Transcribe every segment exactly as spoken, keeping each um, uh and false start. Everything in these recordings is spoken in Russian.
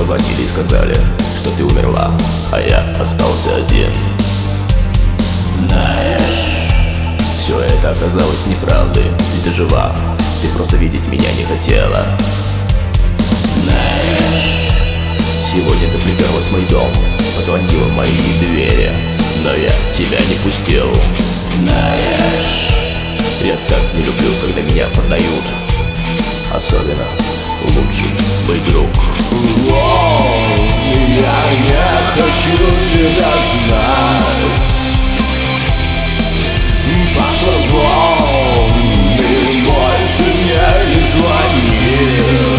позвонили и сказали, что ты умерла, а я остался один. Знаешь, все это оказалось неправдой, ведь ты жива, ты просто видеть меня не хотела. Знаешь, сегодня ты приперлась в мой дом, позвонила в мои двери, но я тебя не пустил. Знаешь, я так не люблю, когда меня продают, особенно лучший мой друг. Воу, я не хочу тебя знать. Пошла вон, и больше мне не звони.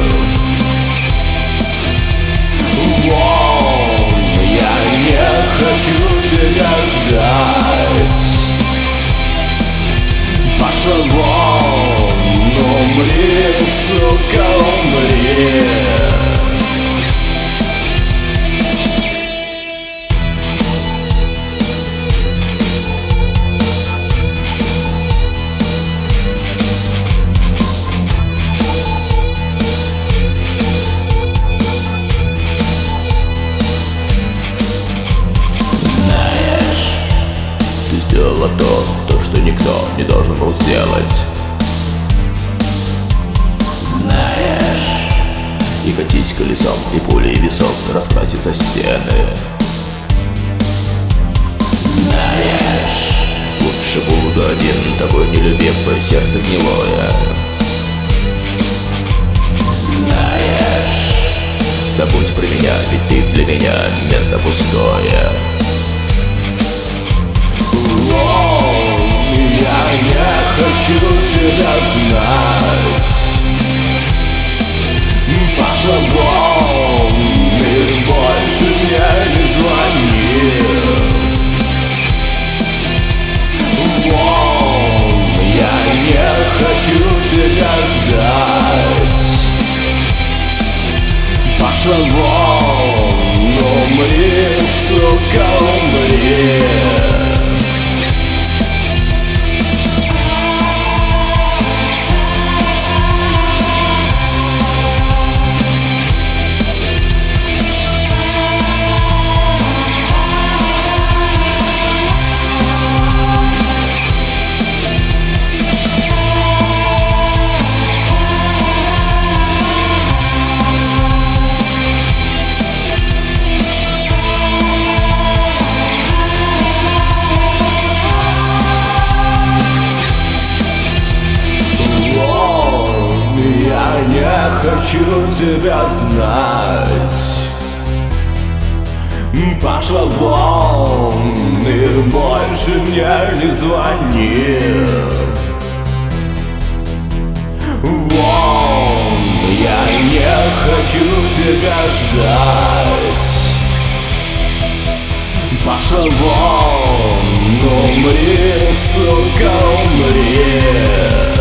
Воу, я не хочу тебя ждать. Пошла вон, умри, сука, умри. Сделала то, то, что никто не должен был сделать. Знаешь, и катись колесом, и пулей и весом раскраситься стены. Знаешь, лучше буду один, такой нелюбимый, сердце гнилое. Знаешь, забудь про меня, ведь ты для меня место пустое. Воу, я не хочу тебя знать. Пошла вон, и больше мне не звони. Воу, я не хочу тебя ждать. Пошла вон, умри, сука, умри. Я не хочу тебя знать. Пошла вон, и больше мне не звони. Вон, я не хочу тебя ждать. Пошла вон, умри, сука, умри.